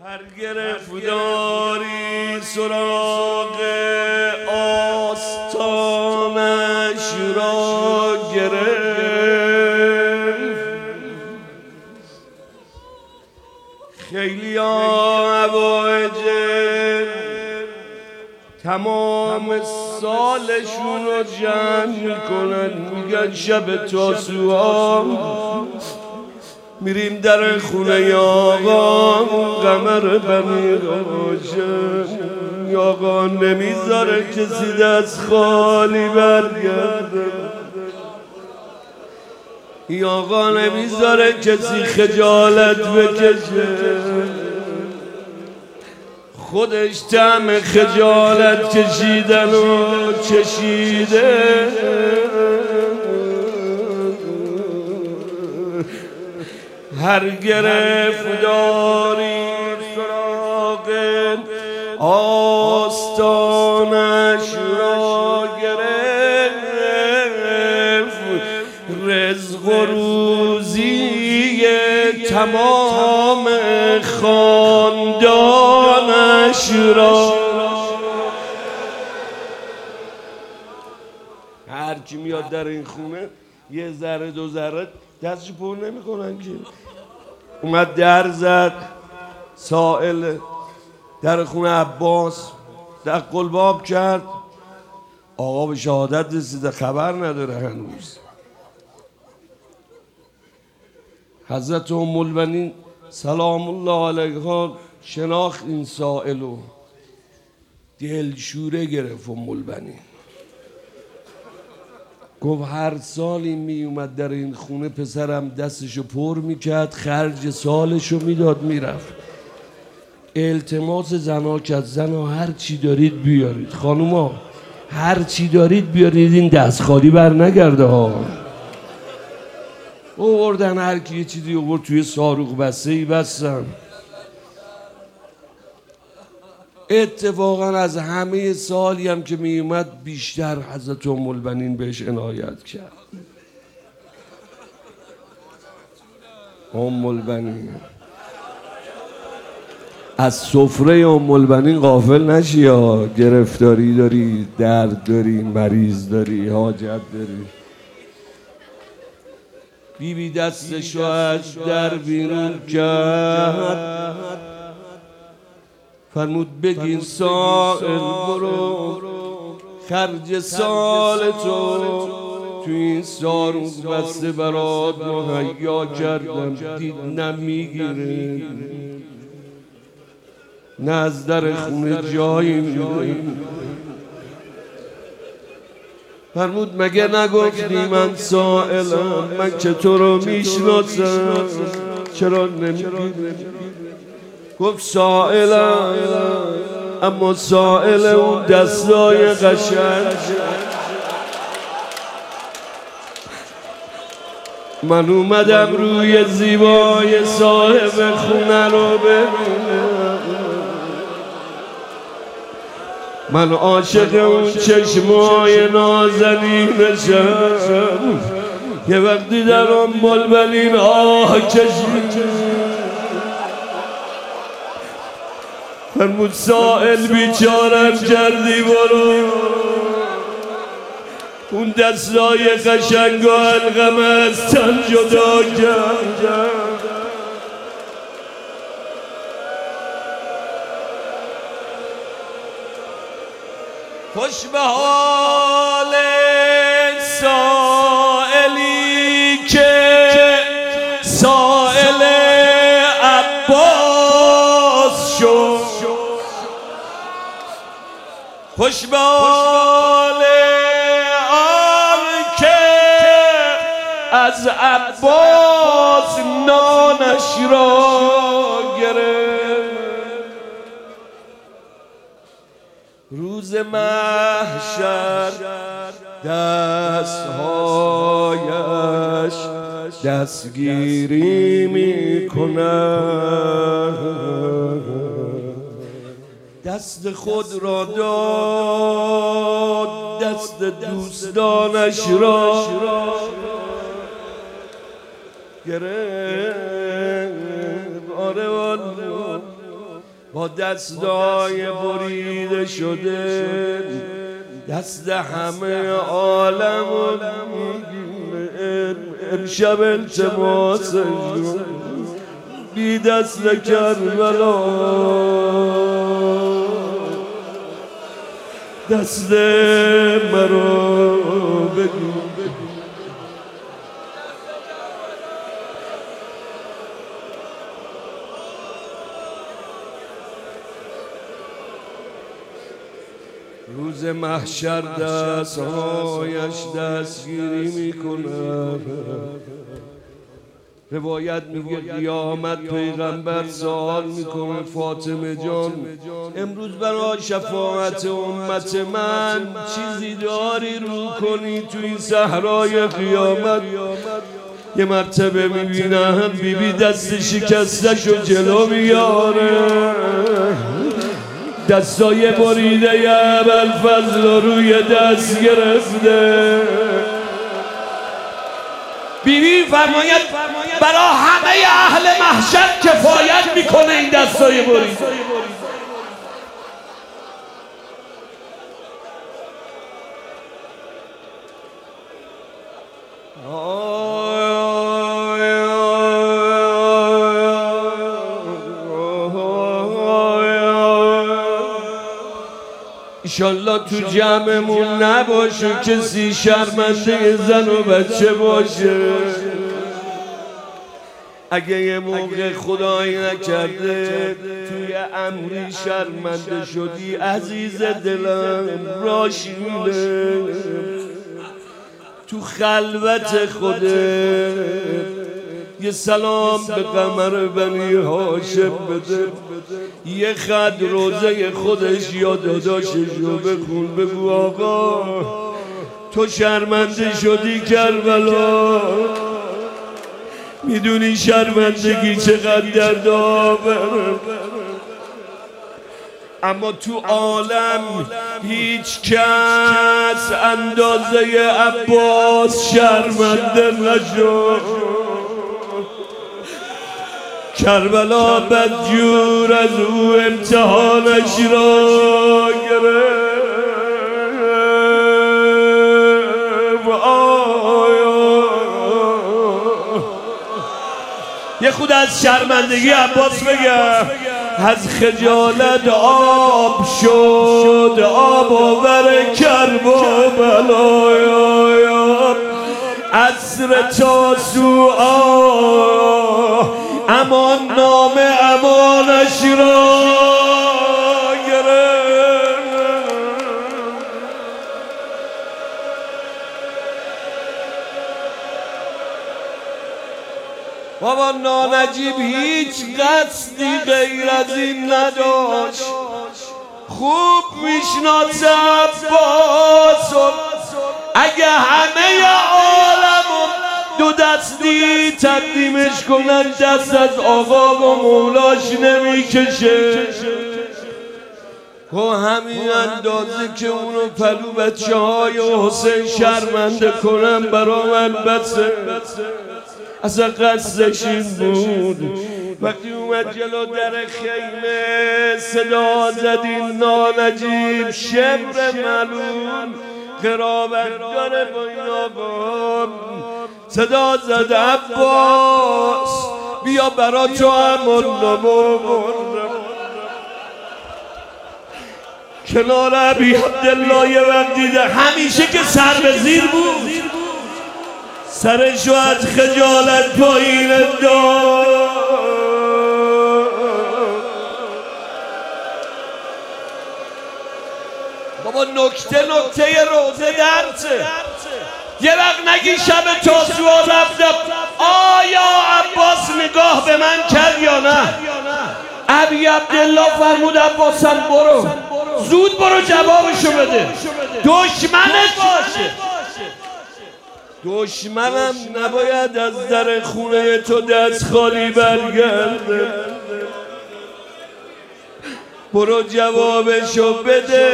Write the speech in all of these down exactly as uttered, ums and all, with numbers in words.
هر گرفتاری سراغ آستانش را گرفت. خیلی عوایج تمام سالشون رو جمع کنن، میگن شب تاسوعا میریم در خونه آقا قمر بنی روشن. آقا نمیذاره کسی دست خالی برگرده، آقا نمیذاره کسی خجالت بکشه. خودش طعم خجالت کشیدن و چشیده. هر گرفتاری سراغ آستانش را گرفت. رزق و روزی تمام خاندانش را. هر کی میاد در این خونه یه ذره دو ذره دستش پر نمی کنن که. اومد در زد، سائل در خونه عباس در قلباب کرد. آقا به شهادت رسیده، خبر نداره هنوز. حضرت ام البنین سلام الله علیها شناخت این سائلو، دلشوره گرفت. ام البنین گفت هر سالی می اومد در این خونه پسرم دستشو پر میکرد، خرج سالشو میداد میرفت. التماس زنا کرد، زنا هر چی دارید بیارید، خانوما هر چی دارید بیارید، این دست خالی بر نگرده ها. آوردن هر کی یه چیزی آورد، توی ساروغ بسته ای بستن. اتفاقا از همه سالی هم که می اومد بیشتر حضرت ام البنین بهش عنایت کرد. ام البنین از سفره ام البنین غافل نشی یا گرفتاری داری، درد داری، مریض داری، حاجت داری. بی بی دستشو از در بیرون کرد، فرمود بگین سائل برو خرج سال تو تو این ساروغ بسته برات مهیا کردم. دید نمیگیره، نه از در خونه جایی میره. فرمود مگه نگفتی من سائلم، من که تو رو میشناسم، چرا نمیگیری؟ گفت سائلم، اما سائل اون دستای قشنگ. من اومدم روی زیبای صاحب خونه رو ببینم. من عاشق اون چشمای نازنینشم. یه وقتی در ام البنین آه کشید. فرمود سائل بیچارم کردی، برو اون دستای قشنگ و علقم از تن جدا کرد. خوش به حال سائلی که سائل عباس شد. خوش به حال آن که از عباس نانش را گرفت. روز محشر دستهایش دستگیری می کند. دست خود را داد، دست دوستانش را گرفت. آره والله با دستای بریده شده دست همه عالم امشب التماسشون بی دست کربلا دست مرا بگو روز محشر دستهایش دستگیری میکنه. روایت میگه قیامت پیغمبر سوال میکنه فاطمه جان امروز برای شفاعت امت من چیزی داری رو کنی تو این صحرای قیامت؟ یه مرتبه میبینم بیبی دست شکستشو جلو میاره، دستای بریده ابوالفضل روی دست گرفته. بیبی فرماید برای همه اهل محشر کفایت میکنه این دستای بریده. ایشالله تو جمعمون نباشه کسی شرمنده زن و بچه باشه. اگه یه موقع خدایی نکرده توی امری شرمنده شدی عزیز دلم راشیله تو خلوت خوده یه سلام به قمر بنی هاشم بده، یه خط روزه خودش یا داداششو بخون بگو آقا تو شرمنده شدی کربلا، میدونی شرمندگی چقدر دردآوره، اما تو عالم هیچ کس اندازه عباس شرمنده نشد. کربلا بدجور از او امتحانش را گرفت. یه خود از شرمندگی عباس بگم، از خجالت آب شد آب آور کربلا، عصر تاسوعا امان نام امانش را گرفت. بابا نانجیب هیچ قصدی غیر از این نداشت، خوب میشناسه عباس. اگه همه عالم دو دستی تقدیمش کنن دست از آقا و مولاش نمیکشه. و همین اندازه که اونو پلو بچه های حسین شرمنده کنن برا من بسه. اصلا قصدش این بود وقتی اومد جلو در خیمه صدا زدین نانجیب شبر ملون قرابت داره با این آقا، صدا زد عباس بیا برا تو امان نمون. کنار ابی عبدالله یه وقت دیده همیشه که سر به زیر بود سرشو از خجالت پایین داد. بابا نکته نکته روزه درسه. یه وقت نگی شب تاسوعا رفتم آیا عباس نگاه به من کرد یا نه؟ ابی عبدالله فرمود عباسم برو زود برو جوابشو بده، دشمنت باشه. دشمنم نباید از در خونه تو دست خالی برگرده، برو جوابشو بده.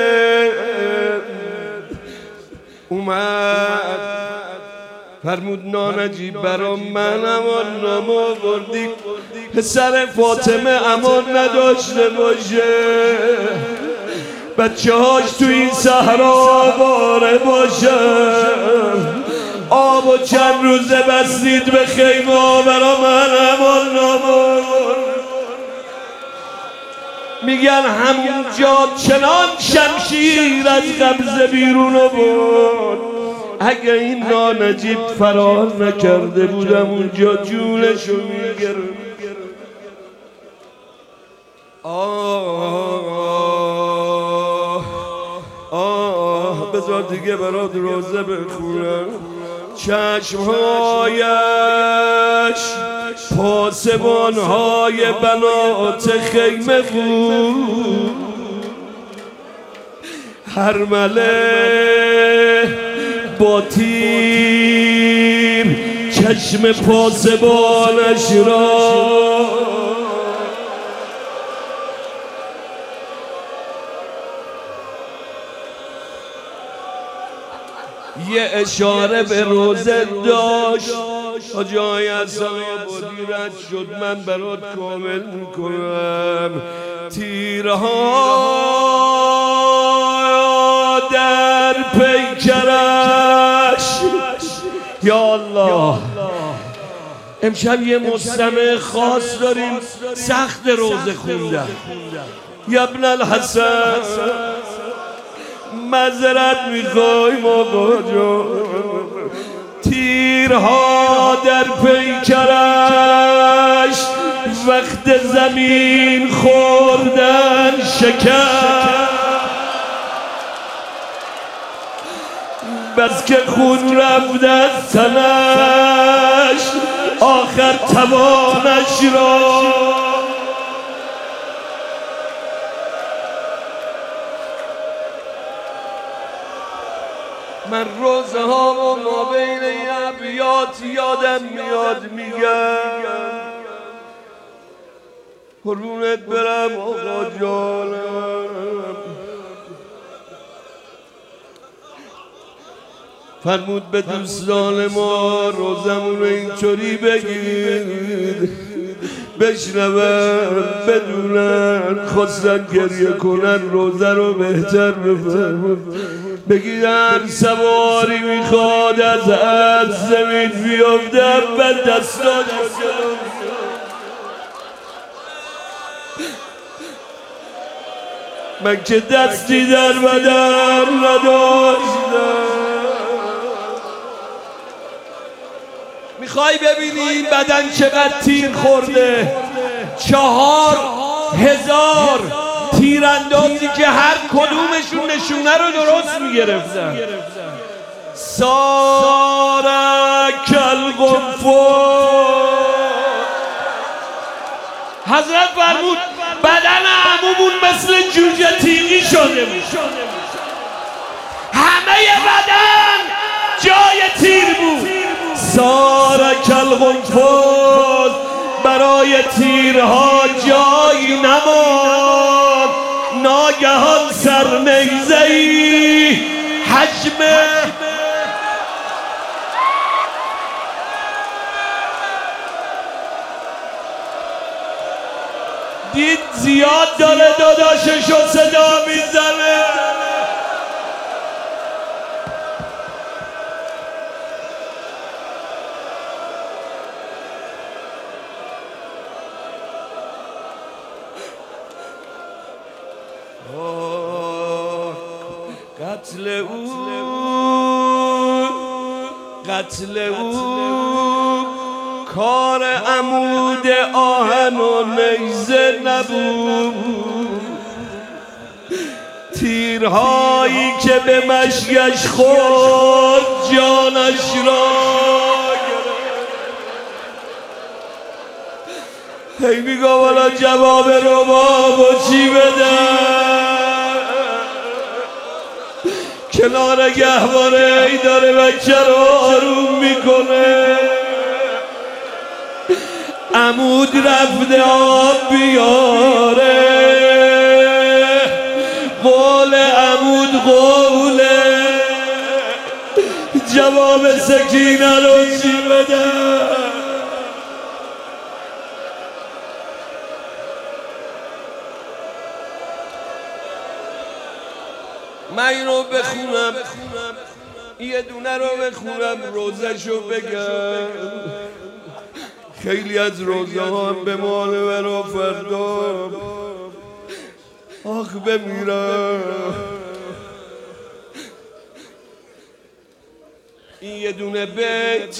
اومد فرمود نانجیب برا منم و نمو بردی پسر فاطمه امان نداشته باشه، بچه هاش تو این صحرا آواره باشن. آب و چند روزه بستید به خیمه برا من امان نمان. میگن همونجا چنان شمشیر از قبضه بیرون بود، اگه این نانجیب فرار نکرده بودم اونجا جونشو میگرم. آه آه بذار دیگه برات روزه بخونم. چشمهایش پاسبانهای بنات خیمه بود، هرمله با تیر چشم پاسبانش را یه اشاره به روزه داشت. جای اصلا بودی رد شد، من برات کامل میکنم. تیرها در پیکرش، یا الله امشب یه مستمع خاص داریم سخت روزه خوندن. یا ابن الحسن معذرت میخوایم آقا جان، تیرها در پیکرش وقت زمین خوردن شکر، بس که خون رفت از تنش آخر توانش را. من روزه ها و ما بین ابیات یادم میاد میگم قربونت برم آقا جانم. فرمود به دوستان ما روزمون اینطوری بگید بشنون بدونن، خواستن گریه کنن روزه رو بهتر بفهمن. بگید هر سواری میخواد از از زمین بیفته اول دستان من که دستی در بدن نداشتم. میخوای ببینی بدن چقدر تیر خورده؟ چهار هزار تیراندازی که هر کدومشون نشونه رو درست میگرفتن. سارک الغفور حضرت فرمود بدن عمومون مثل جوجه تیغی شده بود، همه بدن جای تیر بود. سارک الغفور برای تیرها جایی نماند. ناگهان سر نیزه‌ای حجم دید زیاد داره داداششو صدا میزنه. قتل او قتل او کار عمود آهن و نیزه نبود، تیرهایی که به مشیش خورد جانش را گرفت. هی میگم والا جواب رباب و چی بدم؟ کنار گهواره ای داره بچه رو آروم میکنه. عمود رفته آب بیاره، قول عمود قوله، جواب سکینه رو چی بده؟ من اینو بخونم یه دونه رو بخونم روزشو بگم. خیلی از روزه ها هم به مال برا فردا آخ بمیرم. این یه دونه بیت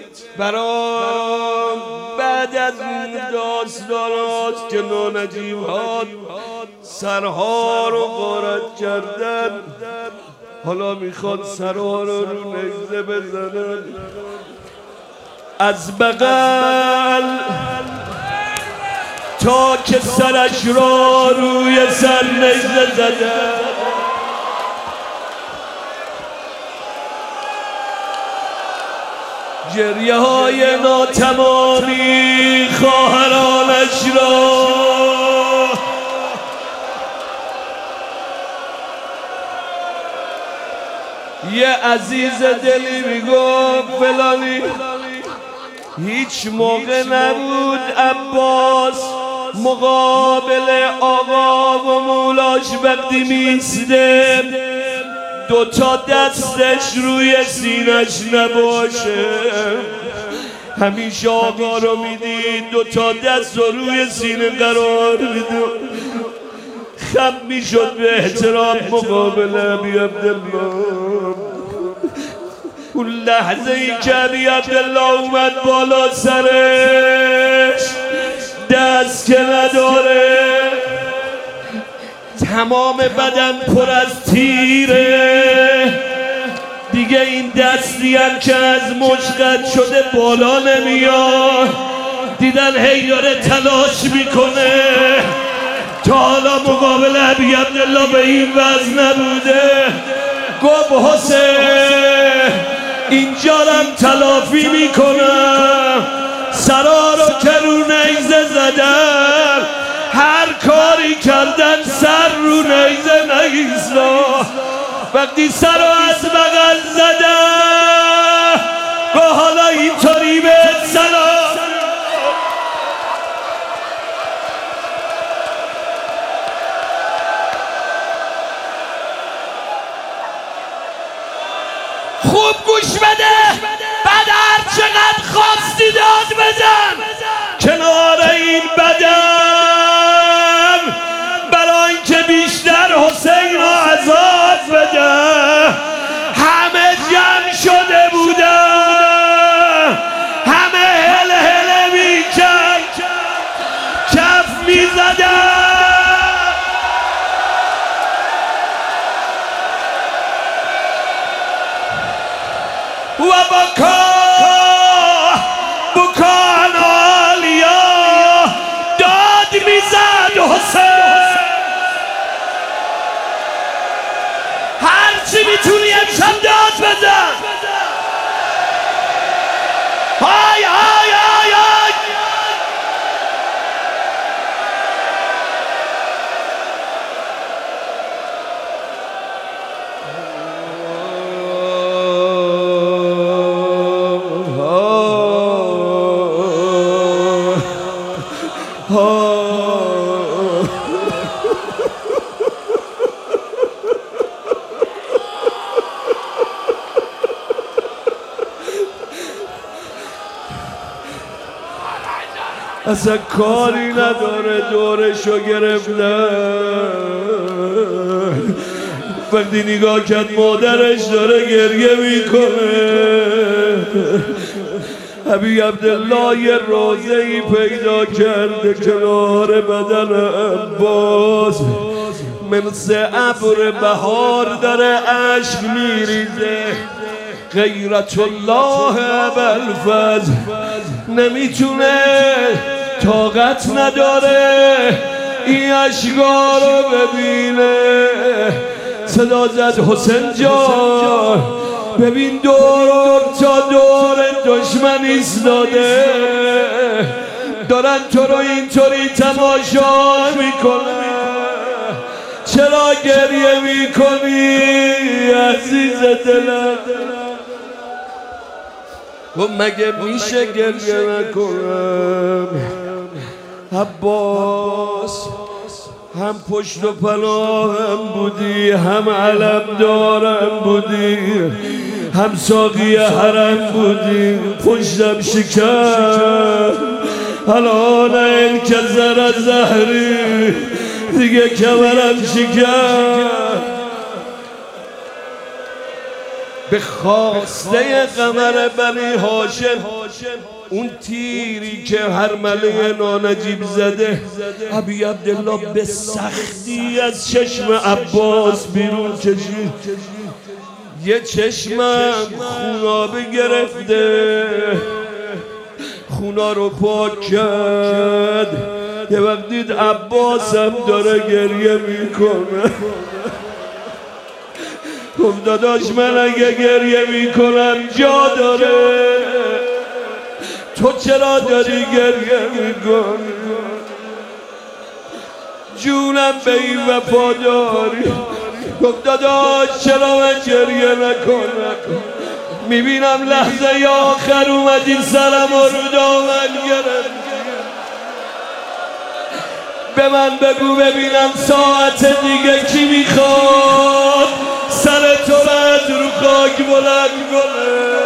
برام بعد از این داستانات که نانجیب ها سرها رو غارت کردن، حالا میخواد سرها رو رو نگزه بزنن. از بغل تا که سرش را روی سر نگزه زدن، گریه های ناتمامی خواهرانش را یه عزیز دلی میگفت فلانی هیچ موقع نبود عباس مقابل آقا و مولاش وقتی میسته دوتا دستش روی سینش نباشه. همیشه آقا رو میدید دوتا دست رو روی سینه قرار میدید، خم میشد به احترام مقابل ابی عبدالله. اون لحظه ای که ابی عبدالله اومد بالا سرش دست که نداره، تمام بدن پر از تیره دیگه، این دستی هم که از مشقت شده بالا نمیاد. دیدن هی داره تلاش میکنه، تا حالا مقابل ابی عبدالله به این وضع نبوده. گفت حسین اینجا رم تلافی میکنم، سرا رو که رو نیزه زدم، هر کاری کردن سر رو نیزه نگیستا. وقتی سر رو از بغل زدم و حالا اینطوری به سلام. خوب گوش بده، بعد هر چقدر خواستی داد بزن کنار این بدن، برای اینکه بیشتر حسین رو عذاب بده. همه جمع شده بودن، همه هل هل میکن کف میزدن. و بکا بکان آلیا داد میزد حسین. هرچی میتونی امشب داد بزن. های های های های اصلا کاری نداره دورشو گرفتن. وقتی نگاه کرد مادرش داره گریه میکنه. ابی عبدالله یه روزه ای پیدا کرده کنار بدن عباس، مثل ابر بهار داره عشق میریزه. غیرت الله ابوالفضل نمیتونه، طاقت نداره این اشکا رو ببینه. صدا زد حسین جان ببین دور تا دور دشمن ایستاده، دارن تو رو اینطوری تماشا میکنه. چرا گریه میکنی عزیز دلم؟ و مگه میشه گریه نکنم؟ عباس هم پشت و پناهم بودی، هم علم دارم بودی، هم ساقی حرم بودی، پشتم شکر الان این که زر زهری دیگه کمرم شکر. به خواسته قمر بنی هاشم اون تیری که هر مله نانجیب زده ابی عبدالله به سختی از چشم عباس بیرون کشید. یه چشمم خونابه گرفته، خونا رو پاک کرد. یه وقت دید عباسم داره گریه میکنه، گفت داداش من اگه گریه میکنم جا داره، تو چرا داری گریه میکنی؟ جونم به این وفاداری. گفت داداش چرا من گریه نکنم؟ میبینم لحظه آخر اومدی سرم و رو دامن گرفت. به من بگو ببینم ساعت دیگه کی میخواد سر تو رو رو خاک بلند کنه؟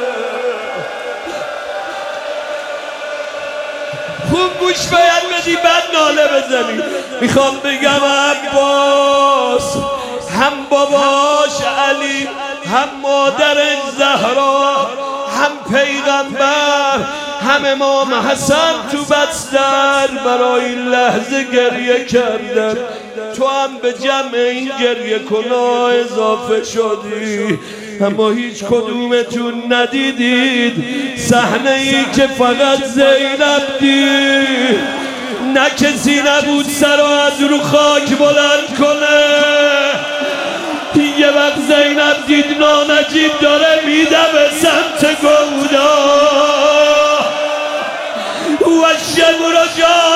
خوب گوش باید بدی بعد ناله بزنی. میخوام بگم عباس هم باباش علی، هم مادرش زهرا، هم پیغمبر، هم امام حسن تو بستر برای این لحظه گریه کردن. تو هم به جمع این گریه کنا اضافه شدی، اما هیچ کدومتون ندیدید صحنه ای که فقط زینب دید. نه کسی نبود سر رو از رو خاک بلند کنه. یه وقت زینب دید نانجیب داره میده به سمت گودا و شب رو جا